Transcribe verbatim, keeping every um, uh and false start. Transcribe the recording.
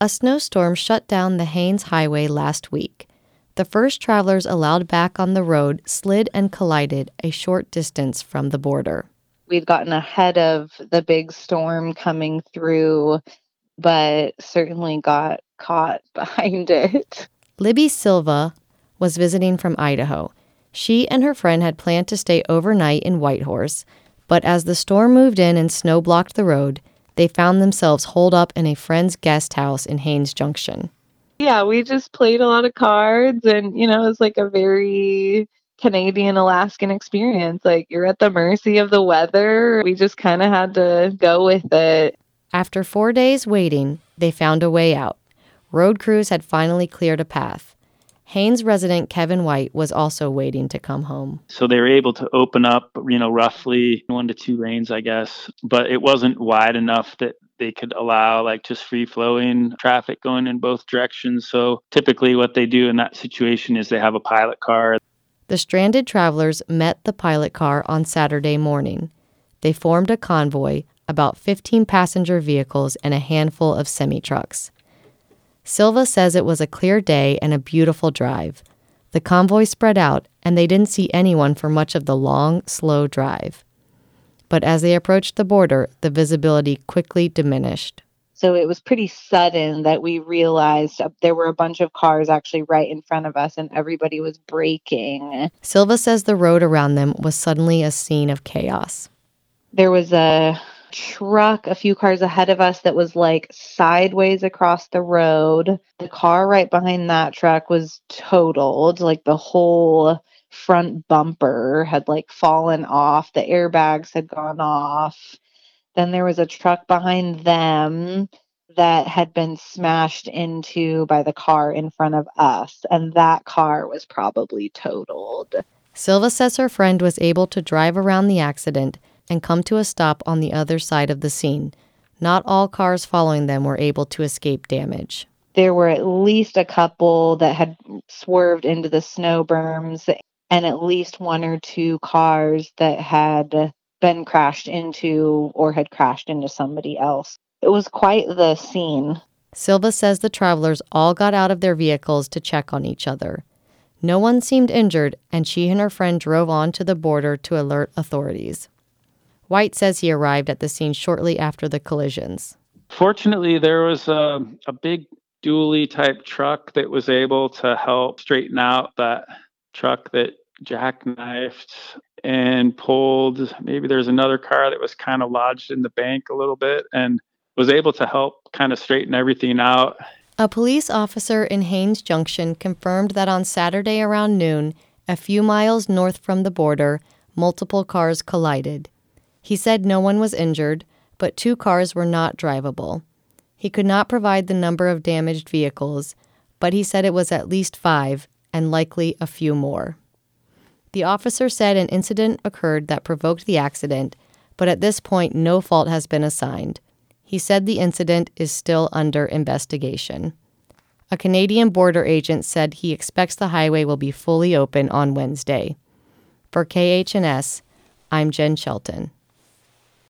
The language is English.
A snowstorm shut down the Haines Highway last week. The first travelers allowed back on the road slid and collided a short distance from the border. We'd gotten ahead of the big storm coming through, but certainly got caught behind it. Libby Silva was visiting from Idaho. She and her friend had planned to stay overnight in Whitehorse, but as the storm moved in and snow blocked the road, they found themselves holed up in a friend's guest house in Haines Junction. Yeah, we just played a lot of cards, and, you know, it was like a very Canadian-Alaskan experience. Like, you're at the mercy of the weather. We just kind of had to go with it. After four days waiting, they found a way out. Road crews had finally cleared a path. Haines resident Kevin White was also waiting to come home. So they were able to open up, you know, roughly one to two lanes, I guess. But it wasn't wide enough that they could allow like just free flowing traffic going in both directions. So typically what they do in that situation is they have a pilot car. The stranded travelers met the pilot car on Saturday morning. They formed a convoy, about fifteen passenger vehicles and a handful of semi-trucks. Silva says it was a clear day and a beautiful drive. The convoy spread out, and they didn't see anyone for much of the long, slow drive. But as they approached the border, the visibility quickly diminished. So it was pretty sudden that we realized there were a bunch of cars actually right in front of us, and everybody was braking. Silva says the road around them was suddenly a scene of chaos. There was a truck a few cars ahead of us that was like sideways across the road. The car right behind that truck was totaled. Like the whole front bumper had like fallen off. The airbags had gone off. Then there was a truck behind them that had been smashed into by the car in front of us, and that car was probably totaled. Silva says her friend was able to drive around the accident and come to a stop on the other side of the scene. Not all cars following them were able to escape damage. There were at least a couple that had swerved into the snow berms, and at least one or two cars that had been crashed into or had crashed into somebody else. It was quite the scene. Silva says the travelers all got out of their vehicles to check on each other. No one seemed injured, and she and her friend drove on to the border to alert authorities. White says he arrived at the scene shortly after the collisions. Fortunately, there was a, a big dually type truck that was able to help straighten out that truck that jackknifed and pulled. Maybe there's another car that was kind of lodged in the bank a little bit and was able to help kind of straighten everything out. A police officer in Haines Junction confirmed that on Saturday around noon, a few miles north from the border, multiple cars collided. He said no one was injured, but two cars were not drivable. He could not provide the number of damaged vehicles, but he said it was at least five and likely a few more. The officer said an incident occurred that provoked the accident, but at this point no fault has been assigned. He said the incident is still under investigation. A Canadian border agent said he expects the highway will be fully open on Wednesday. For K H N S, I'm Jen Shelton.